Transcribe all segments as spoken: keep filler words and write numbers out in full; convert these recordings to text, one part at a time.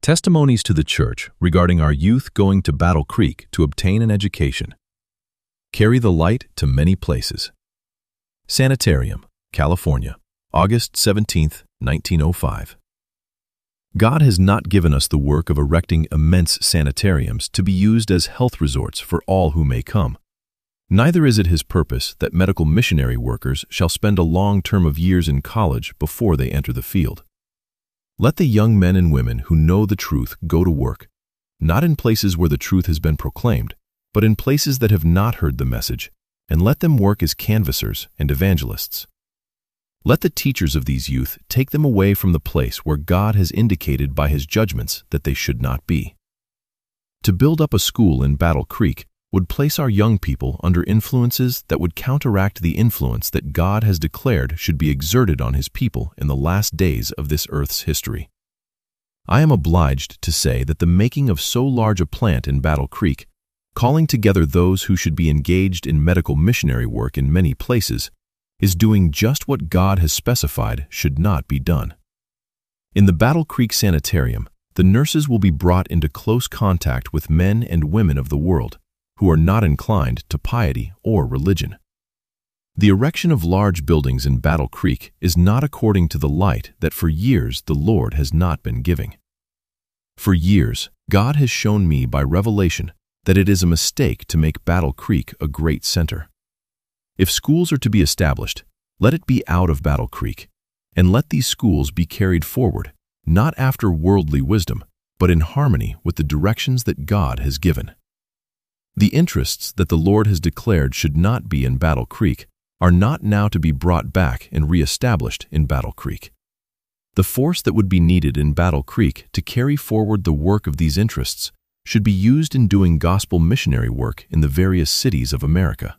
Testimonies to the Church regarding our youth going to Battle Creek to obtain an education. Carry the light to many places. Sanitarium, California, August seventeenth, nineteen oh five. God has not given us the work of erecting immense sanitariums to be used as health resorts for all who may come. Neither is it His purpose that medical missionary workers shall spend a long term of years in college before they enter the field. Let the young men and women who know the truth go to work, not in places where the truth has been proclaimed, but in places that have not heard the message, and let them work as canvassers and evangelists. Let the teachers of these youth take them away from the place where God has indicated by His judgments that they should not be. To build up a school in Battle Creek would place our young people under influences that would counteract the influence that God has declared should be exerted on His people in the last days of this earth's history. I am obliged to say that the making of so large a plant in Battle Creek, calling together those who should be engaged in medical missionary work in many places, is doing just what God has specified should not be done. In the Battle Creek Sanitarium, the nurses will be brought into close contact with men and women of the world who are not inclined to piety or religion. The erection of large buildings in Battle Creek is not according to the light that for years the Lord has not been giving. For years, God has shown me by revelation that it is a mistake to make Battle Creek a great center. If schools are to be established, let it be out of Battle Creek, and let these schools be carried forward, not after worldly wisdom, but in harmony with the directions that God has given. The interests that the Lord has declared should not be in Battle Creek are not now to be brought back and reestablished in Battle Creek. The force that would be needed in Battle Creek to carry forward the work of these interests should be used in doing gospel missionary work in the various cities of America.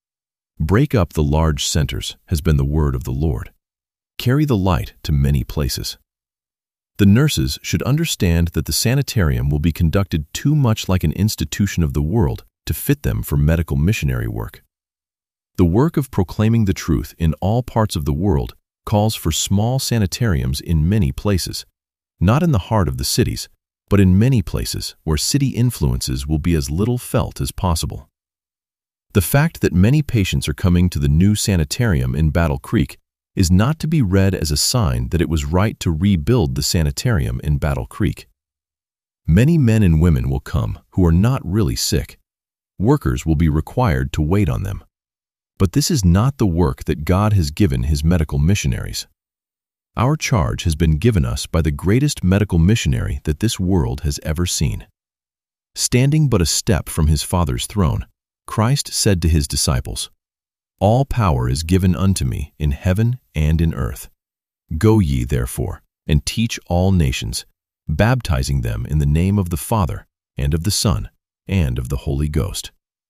Break up the large centers has been the word of the Lord. Carry the light to many places. The nurses should understand that the sanitarium will be conducted too much like an institution of the world to fit them for medical missionary work. The work of proclaiming the truth in all parts of the world calls for small sanitariums in many places, not in the heart of the cities, but in many places where city influences will be as little felt as possible. The fact that many patients are coming to the new sanitarium in Battle Creek is not to be read as a sign that it was right to rebuild the sanitarium in Battle Creek. Many men and women will come who are not really sick. Workers will be required to wait on them. But this is not the work that God has given His medical missionaries. Our charge has been given us by the greatest medical missionary that this world has ever seen. Standing but a step from His Father's throne, Christ said to His disciples, "All power is given unto me in heaven and in earth. Go ye, therefore, and teach all nations, baptizing them in the name of the Father, and of the Son, and of the Holy Ghost."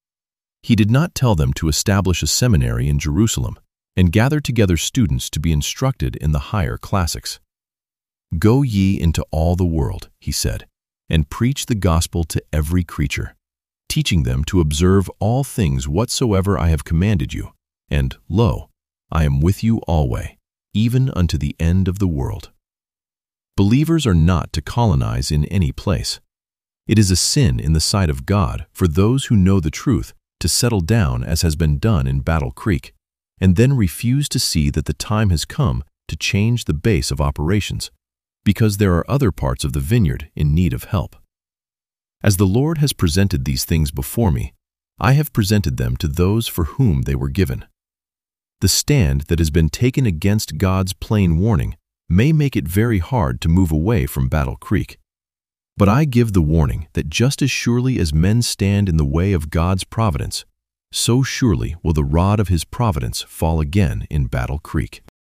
He did not tell them to establish a seminary in Jerusalem and gather together students to be instructed in the higher classics. "Go ye into all the world," He said, "and preach the gospel to every creature, teaching them to observe all things whatsoever I have commanded you. And, lo, I am with you alway, even unto the end of the world." Believers are not to colonize in any place. It is a sin in the sight of God for those who know the truth to settle down as has been done in Battle Creek, and then refuse to see that the time has come to change the base of operations, because there are other parts of the vineyard in need of help. As the Lord has presented these things before me, I have presented them to those for whom they were given. The stand that has been taken against God's plain warning may make it very hard to move away from Battle Creek. But I give the warning that just as surely as men stand in the way of God's providence, so surely will the rod of His providence fall again in Battle Creek.